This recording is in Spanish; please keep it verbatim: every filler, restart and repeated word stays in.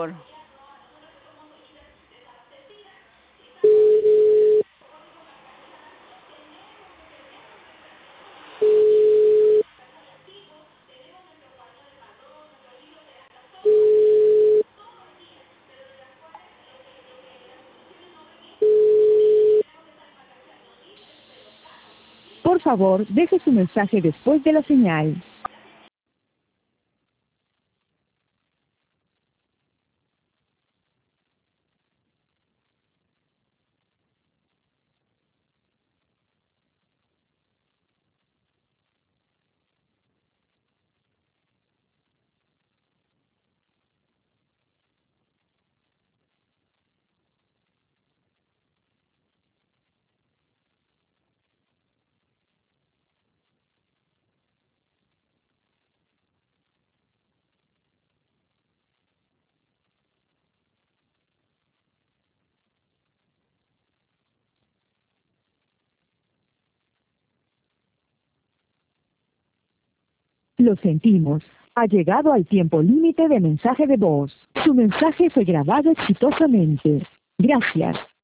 favor. Por favor, deje su mensaje después de la señal. Lo sentimos. Ha llegado al tiempo límite de mensaje de voz. Su mensaje fue grabado exitosamente. Gracias.